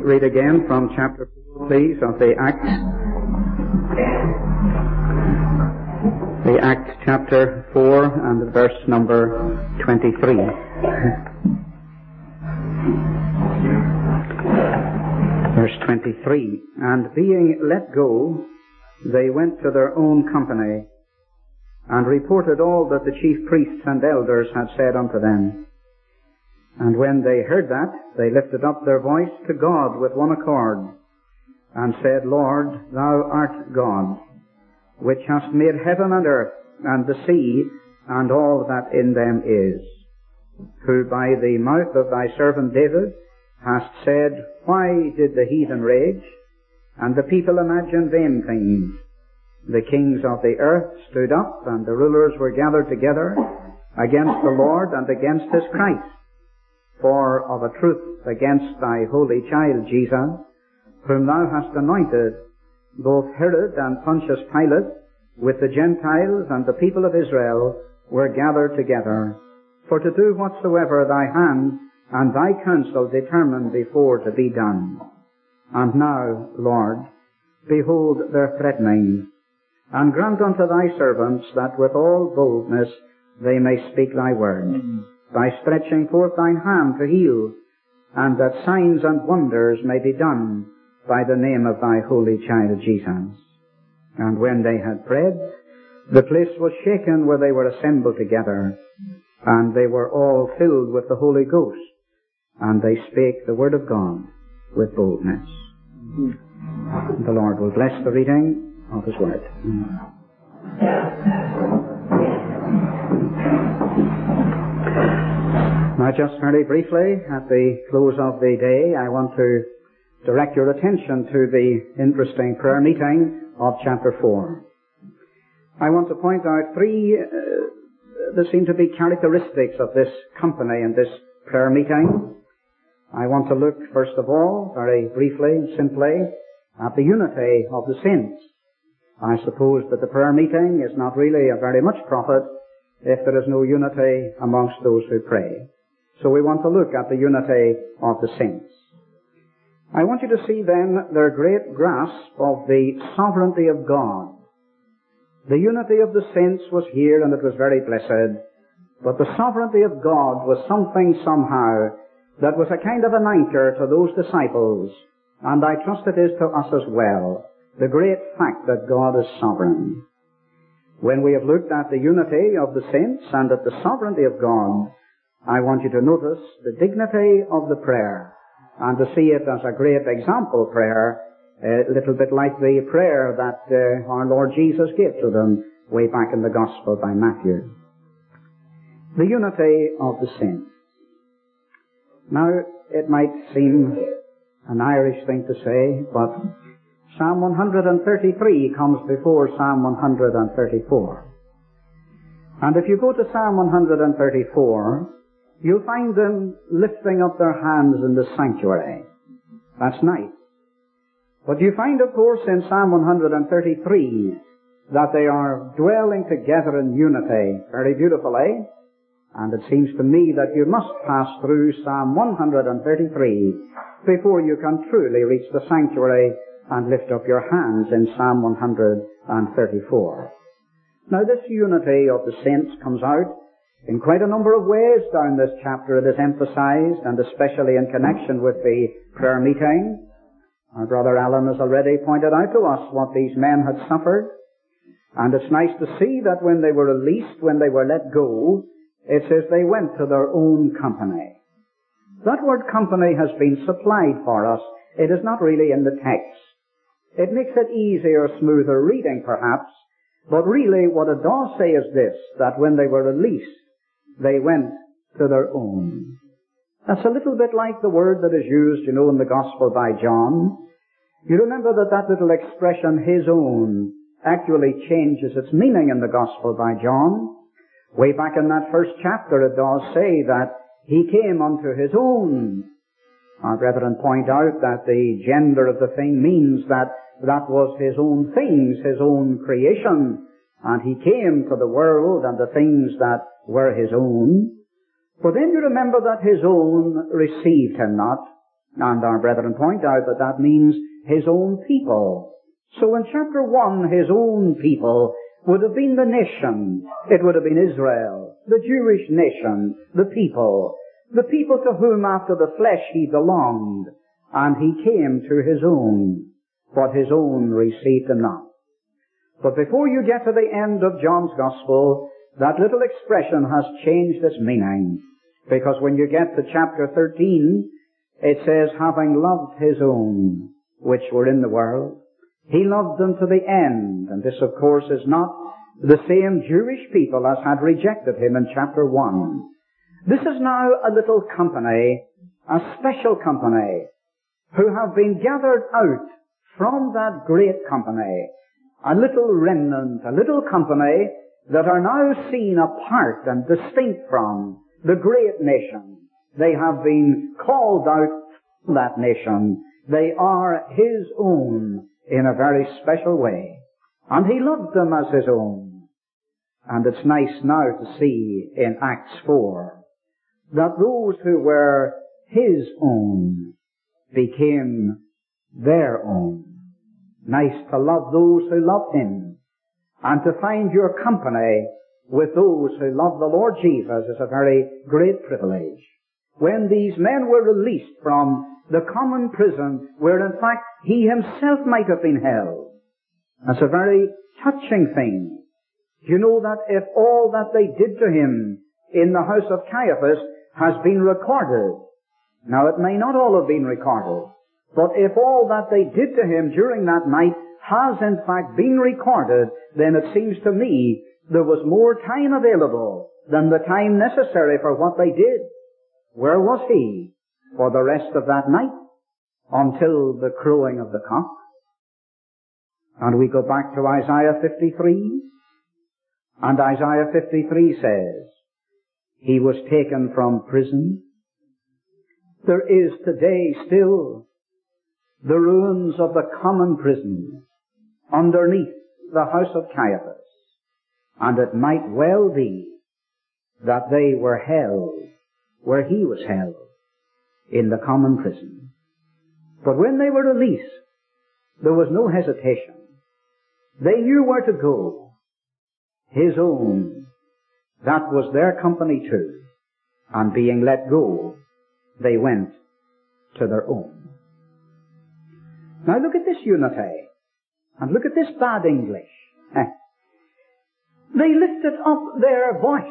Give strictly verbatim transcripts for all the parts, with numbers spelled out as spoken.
read again from chapter four, please, of the Acts. The Acts chapter four and verse number twenty-three. Verse twenty-three. And being let go, they went to their own company, and reported all that the chief priests and elders had said unto them. And when they heard that, they lifted up their voice to God with one accord, and said, Lord, thou art God, which hast made heaven and earth, and the sea, and all that in them is, who by the mouth of thy servant David hast said, Why did the heathen rage, and the people imagine vain things? The kings of the earth stood up, and the rulers were gathered together against the Lord and against his Christ. For of a truth against thy holy child Jesus, whom thou hast anointed, both Herod and Pontius Pilate, with the Gentiles and the people of Israel, were gathered together, for to do whatsoever thy hand and thy counsel determined before to be done. And now, Lord, behold their threatenings, and grant unto thy servants that with all boldness they may speak thy word, mm-hmm. by stretching forth thine hand to heal, and that signs and wonders may be done by the name of thy holy child Jesus. And when they had prayed, the place was shaken where they were assembled together, and they were all filled with the Holy Ghost, and they spake the word of God with boldness. Mm-hmm. The Lord will bless the reading of his word. Now, just very briefly, at the close of the day, I want to direct your attention to the interesting prayer meeting of chapter four. I want to point out three uh, there seem to be characteristics of this company and this prayer meeting. I want to look, first of all, very briefly, simply, at the unity of the saints. I suppose that the prayer meeting is not really of very much profit if there is no unity amongst those who pray. So we want to look at the unity of the saints. I want you to see then their great grasp of the sovereignty of God. The unity of the saints was here, and it was very blessed, but the sovereignty of God was something somehow that was a kind of an anchor to those disciples, and I trust it is to us as well. The great fact that God is sovereign. When we have looked at the unity of the saints and at the sovereignty of God, I want you to notice the dignity of the prayer and to see it as a great example prayer, a little bit like the prayer that uh, our Lord Jesus gave to them way back in the Gospel by Matthew. The unity of the saints. Now, it might seem an Irish thing to say, but Psalm one thirty-three comes before Psalm one thirty-four. And if you go to Psalm one thirty-four, you'll find them lifting up their hands in the sanctuary. That's nice. But you find, of course, in Psalm one thirty-three that they are dwelling together in unity. Very beautiful, eh? And it seems to me that you must pass through Psalm one thirty-three before you can truly reach the sanctuary and lift up your hands in Psalm one thirty-four. Now, this unity of the saints comes out in quite a number of ways down this chapter. It is emphasized, and especially in connection with the prayer meeting. Our brother Alan has already pointed out to us what these men had suffered. And it's nice to see that when they were released, when they were let go, it says they went to their own company. That word company has been supplied for us. It is not really in the text. It makes it easier, smoother reading, perhaps, but really what it does say is this, that when they were released, they went to their own. That's a little bit like the word that is used, you know, in the Gospel by John. You remember that that little expression, his own, actually changes its meaning in the Gospel by John. Way back in that first chapter, it does say that he came unto his own. Our brethren point out that the gender of the thing means that that was his own things, his own creation, and he came to the world and the things that were his own. But then you remember that his own received him not, And our brethren point out that that means his own people. So in chapter one, his own people would have been the nation. It would have been Israel, the Jewish nation, the people, the people to whom after the flesh he belonged. And he came to his own, but his own received him not. But before you get to the end of John's Gospel, that little expression has changed its meaning. Because when you get to chapter thirteen, it says, having loved his own, which were in the world, he loved them to the end. And this, of course, is not the same Jewish people as had rejected him in chapter one. This is now a little company, a special company, who have been gathered out from that great company, a little remnant, a little company that are now seen apart and distinct from the great nation. They have been called out from that nation. They are his own in a very special way. And he loved them as his own. And it's nice now to see in Acts four that those who were his own became their own. Nice to love those who loved him, and to find your company with those who love the Lord Jesus is a very great privilege. When these men were released from the common prison where in fact he himself might have been held, that's a very touching thing. You know that if all that they did to him in the house of Caiaphas has been recorded, now it may not all have been recorded, but if all that they did to him during that night has in fact been recorded, then it seems to me there was more time available than the time necessary for what they did. Where was he for the rest of that night until the crowing of the cock? And we go back to Isaiah fifty-three, and Isaiah fifty-three says, he was taken from prison. There is today still the ruins of the common prison underneath the house of Caiaphas. And it might well be that they were held where he was held, in the common prison. But when they were released, there was no hesitation. They knew where to go. His own. That was their company too. And being let go, they went to their own. Now look at this unity. And look at this bad English. They lifted up their voice.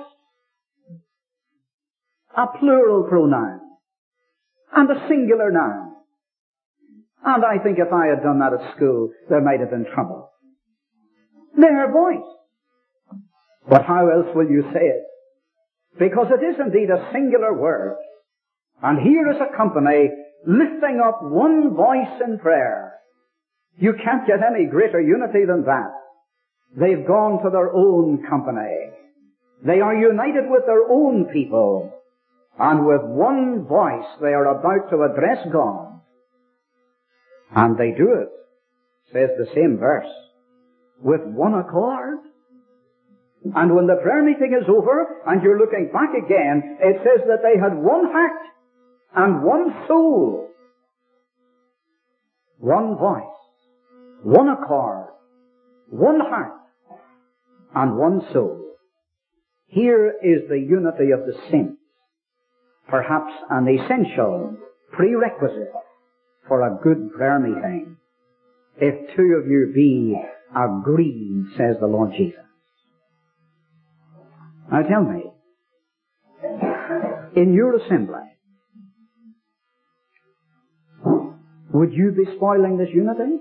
A plural pronoun. And a singular noun. And I think if I had done that at school, there might have been trouble. Their voice. But how else will you say it? Because it is indeed a singular word. And here is a company lifting up one voice in prayer. You can't get any greater unity than that. They've gone to their own company. They are united with their own people. And with one voice they are about to address God. And they do it, says the same verse, with one accord. And when the prayer meeting is over and you're looking back again, it says that they had one heart and one soul. One voice, one accord, one heart, and one soul. Here is the unity of the saints, perhaps an essential prerequisite for a good prayer meeting. If two of you be agreed, says the Lord Jesus. Now tell me, in your assembly, would you be spoiling this unity?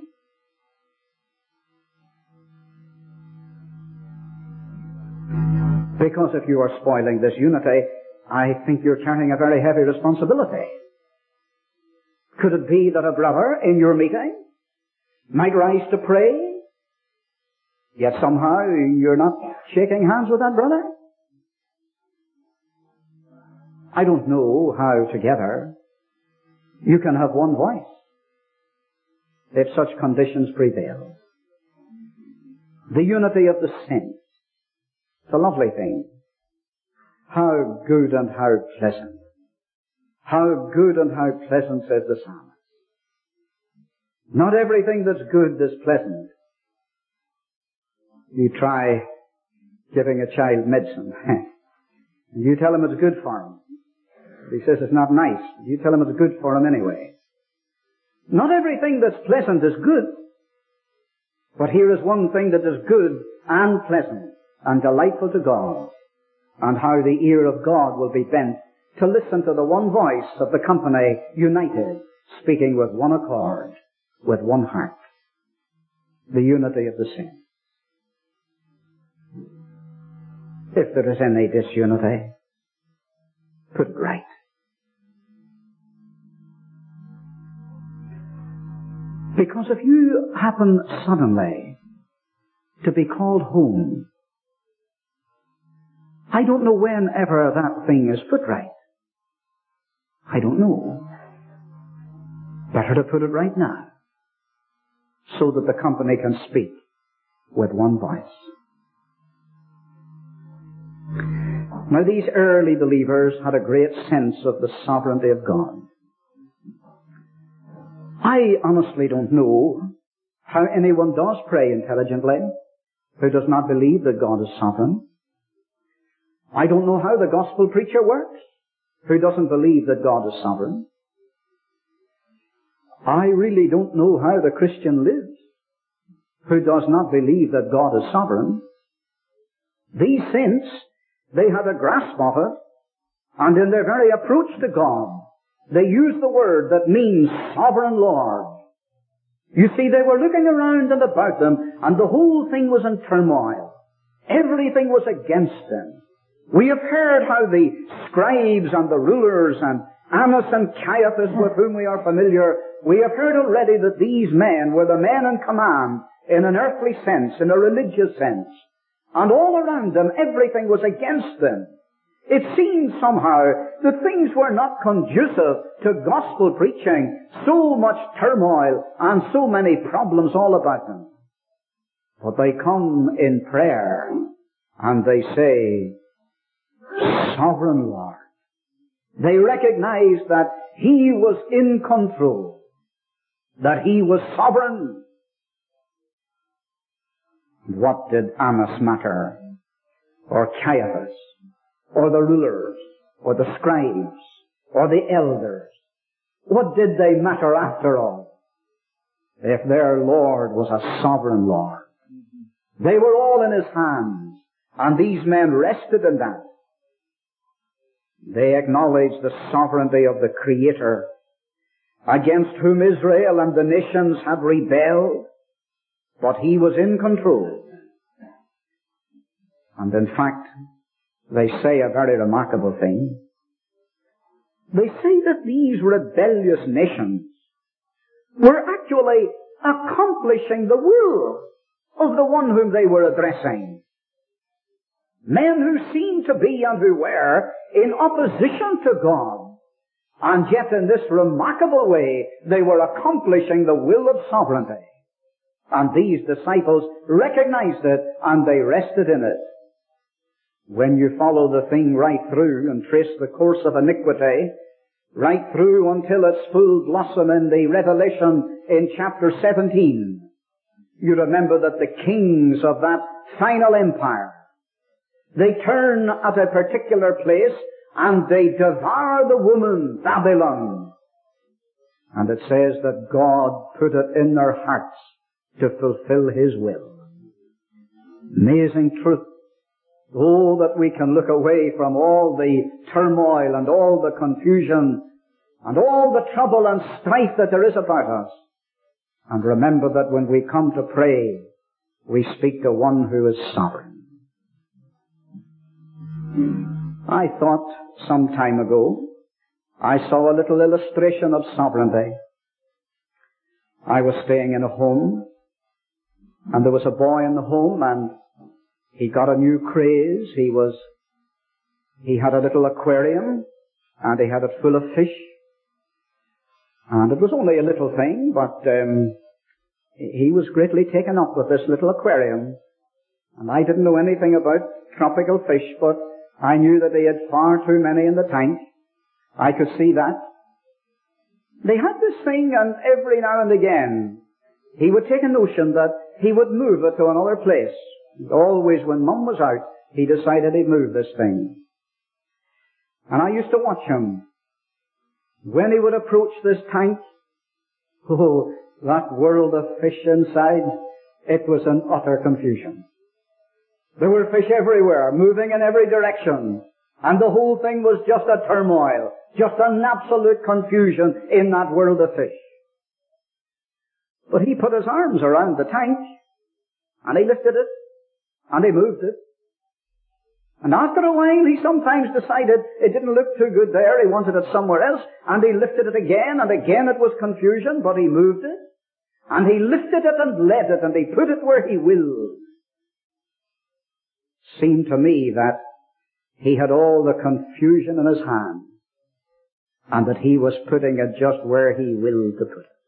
Because if you are spoiling this unity, I think you're carrying a very heavy responsibility. Could it be that a brother in your meeting might rise to pray, yet somehow you're not shaking hands with that brother? I don't know how together you can have one voice if such conditions prevail. The unity of the saints. It's a lovely thing. How good and how pleasant. How good and how pleasant, says the psalmist. Not everything that's good is pleasant. You try giving a child medicine. And you tell him it's good for him. He says it's not nice. You tell him it's good for him anyway. Not everything that's pleasant is good. But here is one thing that is good and pleasant and delightful to God, and how the ear of God will be bent to listen to the one voice of the company united, speaking with one accord, with one heart. The unity of the saints. If there is any disunity, put it right. Because if you happen suddenly to be called home, I don't know whenever that thing is put right. I don't know. Better to put it right now, so that the company can speak with one voice. Now, these early believers had a great sense of the sovereignty of God. I honestly don't know how anyone does pray intelligently who does not believe that God is sovereign. I don't know how the gospel preacher works who doesn't believe that God is sovereign. I really don't know how the Christian lives who does not believe that God is sovereign. These saints, they had a grasp of it, and in their very approach to God, they used the word that means sovereign Lord. You see, they were looking around and about them, and the whole thing was in turmoil. Everything was against them. We have heard how the scribes and the rulers and Annas and Caiaphas, with whom we are familiar, we have heard already that these men were the men in command in an earthly sense, in a religious sense. And all around them, everything was against them. It seemed somehow that things were not conducive to gospel preaching. So much turmoil and so many problems all about them. But they come in prayer and they say, Sovereign Lord. They recognize that He was in control, that He was sovereign. What did Annas matter, or Caiaphas, or the rulers, or the scribes, or the elders? What did they matter after all, if their Lord was a sovereign Lord? They were all in His hands, and these men rested in that. They acknowledged the sovereignty of the Creator, against whom Israel and the nations had rebelled, but He was in control. And in fact, they say a very remarkable thing. They say that these rebellious nations were actually accomplishing the will of the one whom they were addressing. Men who seemed to be and who were in opposition to God. And yet in this remarkable way, they were accomplishing the will of sovereignty. And these disciples recognized it and they rested in it. When you follow the thing right through and trace the course of iniquity, right through until its full blossom in the Revelation in chapter seventeen, you remember that the kings of that final empire, they turn at a particular place and they devour the woman, Babylon. And it says that God put it in their hearts to fulfill His will. Amazing truth. Oh, that we can look away from all the turmoil and all the confusion and all the trouble and strife that there is about us. And remember that when we come to pray, we speak to one who is sovereign. I thought some time ago, I saw a little illustration of sovereignty. I was staying in a home, and there was a boy in the home, and he got a new craze. He was, he had a little aquarium, and he had it full of fish. And it was only a little thing, but um, he was greatly taken up with this little aquarium. And I didn't know anything about tropical fish, but I knew that he had far too many in the tank, I could see that. They had this thing, and every now and again, he would take a notion that he would move it to another place. Always when Mum was out, he decided he'd move this thing. And I used to watch him. When he would approach this tank, oh, that world of fish inside, it was an utter confusion. There were fish everywhere, moving in every direction. And the whole thing was just a turmoil, just an absolute confusion in that world of fish. But he put his arms around the tank, and he lifted it, and he moved it. And after a while, he sometimes decided it didn't look too good there, he wanted it somewhere else, and he lifted it again, and again it was confusion, but he moved it, and he lifted it and led it, and he put it where he willed. Seemed to me that he had all the confusion in his hand, and that he was putting it just where he willed to put it.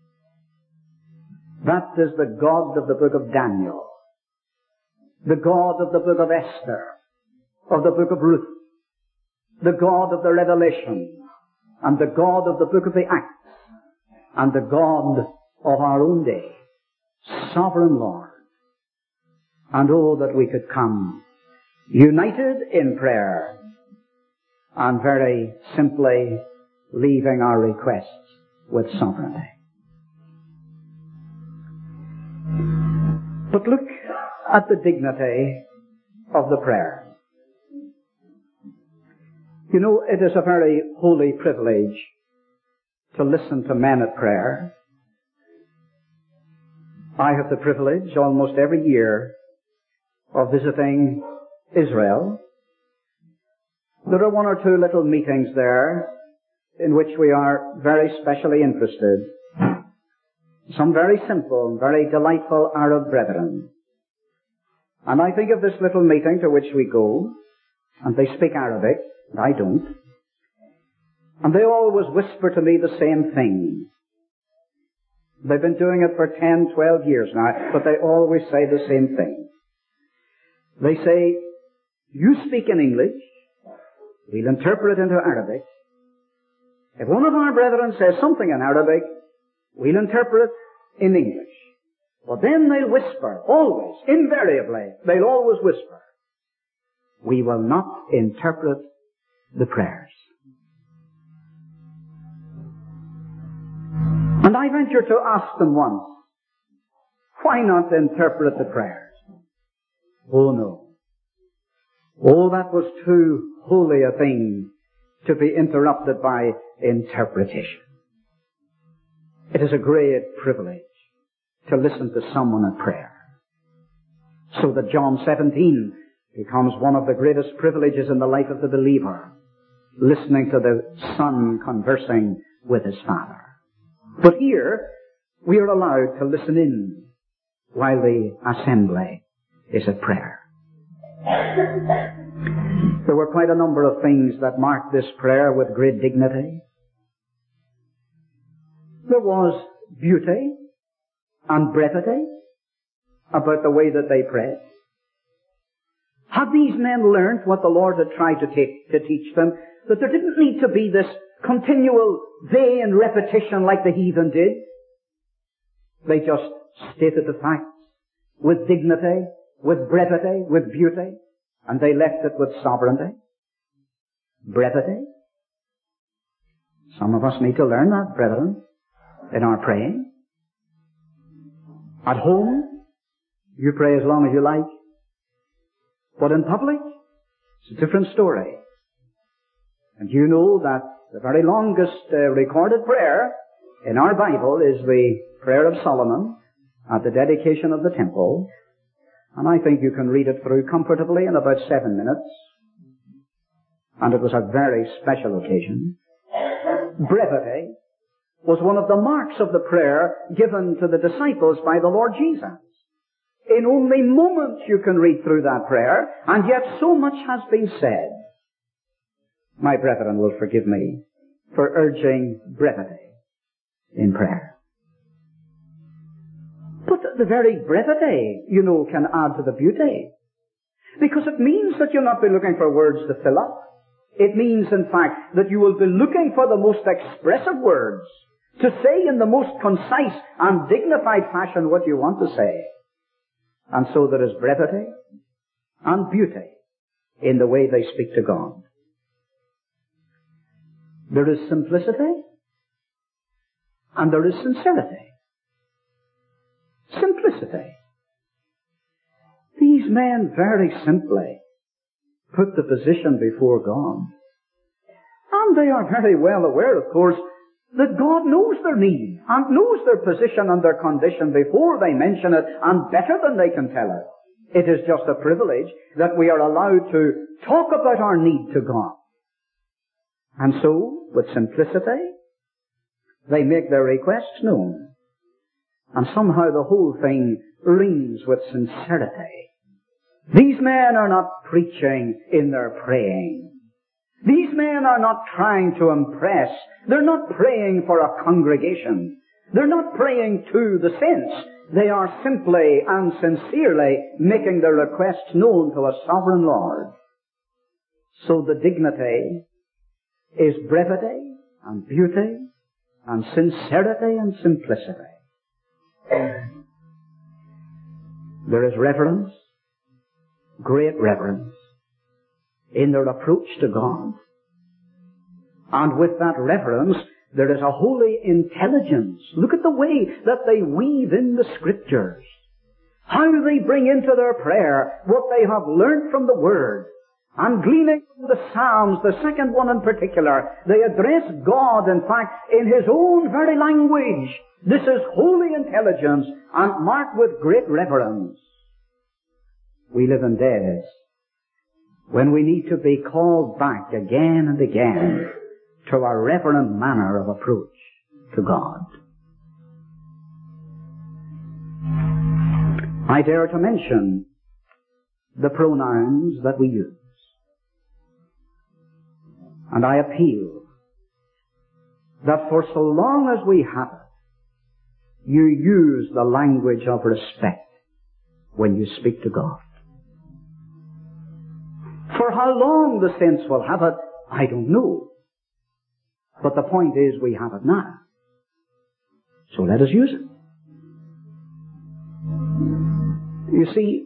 That is the God of the book of Daniel, the God of the book of Esther, of the book of Ruth, the God of the Revelation, and the God of the book of the Acts, and the God of our own day, Sovereign Lord. And oh, that we could come united in prayer, and very simply leaving our requests with sovereignty. But look at the dignity of the prayer. You know, it is a very holy privilege to listen to men at prayer. I have the privilege almost every year of visiting Israel. There are one or two little meetings there in which we are very specially interested. Some very simple, very delightful Arab brethren. And I think of this little meeting to which we go, and they speak Arabic, and I don't. And they always whisper to me the same thing. They've been doing it for ten, twelve years now, but they always say the same thing. They say, you speak in English, we'll interpret it into Arabic. If one of our brethren says something in Arabic, we'll interpret it in English. But then they'll whisper, always, invariably, they'll always whisper, we will not interpret the prayers. And I venture to ask them once, why not interpret the prayers? Oh no. Oh, that was too holy a thing to be interrupted by interpretation. It is a great privilege to listen to someone in prayer. So that John seventeen becomes one of the greatest privileges in the life of the believer, listening to the Son conversing with his Father. But here, we are allowed to listen in while the assembly is at prayer. There were quite a number of things that marked this prayer with great dignity. There was beauty and brevity about the way that they prayed. Had these men learned what the Lord had tried to, take, to teach them, that there didn't need to be this continual vain repetition like the heathen did? They just stated the facts with dignity, with brevity, with beauty, and they left it with sovereignty. Brevity. Some of us need to learn that, brethren, in our praying. At home, you pray as long as you like. But in public, it's a different story. And you know that the very longest uh, recorded prayer in our Bible is the prayer of Solomon at the dedication of the temple. And I think you can read it through comfortably in about seven minutes. And it was a very special occasion. Brevity was one of the marks of the prayer given to the disciples by the Lord Jesus. In only moments you can read through that prayer, and yet so much has been said. My brethren will forgive me for urging brevity in prayer. But the very brevity, you know, can add to the beauty. Because it means that you'll not be looking for words to fill up. It means, in fact, that you will be looking for the most expressive words to say in the most concise and dignified fashion what you want to say. And so there is brevity and beauty in the way they speak to God. There is simplicity and there is sincerity. Simplicity. These men very simply put the position before God. And they are very well aware, of course, that God knows their need and knows their position and their condition before they mention it, and better than they can tell it. It is just a privilege that we are allowed to talk about our need to God. And so, with simplicity, they make their requests known. And somehow the whole thing rings with sincerity. These men are not preaching in their praying. These men are not trying to impress. They're not praying for a congregation. They're not praying to the saints. They are simply and sincerely making their requests known to a sovereign Lord. So the dignity is brevity and beauty and sincerity and simplicity. There is reverence, great reverence, in their approach to God. And with that reverence, there is a holy intelligence. Look at the way that they weave in the Scriptures. How they bring into their prayer what they have learned from the Word. And gleaning from the Psalms, the second one in particular, they address God, in fact, in His own very language. This is holy intelligence and marked with great reverence. We live in days when we need to be called back again and again to a reverent manner of approach to God. I dare to mention the pronouns that we use. And I appeal that for so long as we have it, you use the language of respect when you speak to God. For how long the saints will have it, I don't know. But the point is, we have it now. So let us use it. You see,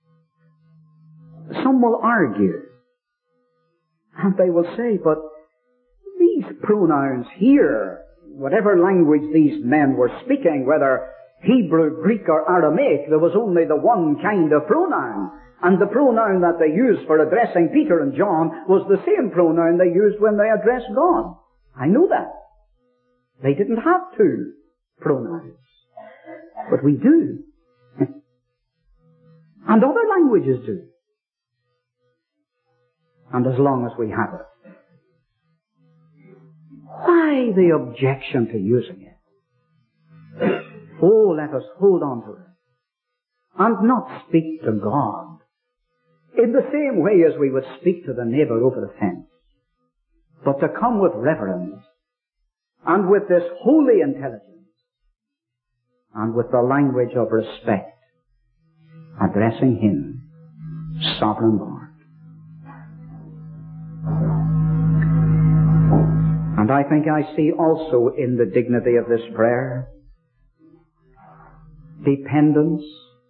some will argue, and they will say, but these pronouns here, whatever language these men were speaking, whether Hebrew, Greek, or Aramaic, there was only the one kind of pronoun. And the pronoun that they used for addressing Peter and John was the same pronoun they used when they addressed God. I know that. They didn't have two pronouns. But we do. And other languages do. And as long as we have it, why the objection to using it? Oh, let us hold on to it and not speak to God in the same way as we would speak to the neighbor over the fence, but to come with reverence and with this holy intelligence and with the language of respect, addressing Him, Sovereign Lord. And I think I see also in the dignity of this prayer dependence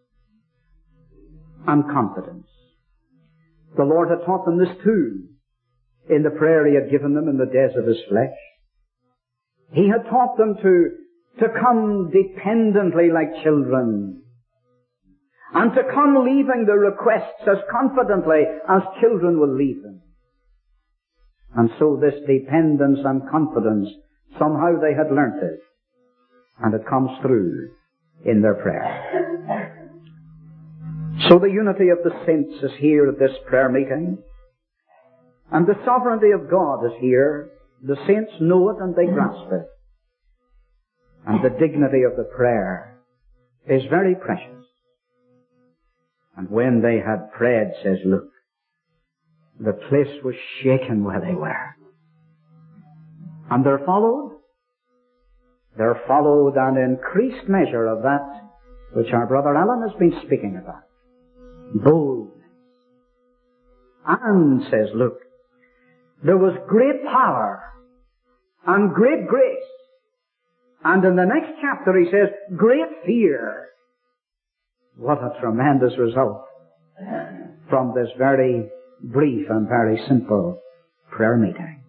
and confidence. The Lord had taught them this too in the prayer He had given them in the days of His flesh. He had taught them to, to come dependently like children, and to come leaving their requests as confidently as children will leave them. And so this dependence and confidence, somehow they had learnt it, and it comes through in their prayer. So the unity of the saints is here at this prayer meeting, and the sovereignty of God is here. The saints know it and they grasp it. And the dignity of the prayer is very precious. And when they had prayed, says Luke, the place was shaken where they were. And there followed, there followed an increased measure of that which our brother Alan has been speaking about. Boldness. And, says Luke, there was great power and great grace. And in the next chapter he says, great fear. What a tremendous result from this very brief and very simple prayer meeting.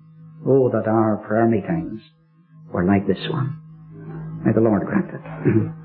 Oh, that our prayer meetings were like this one. May the Lord grant it.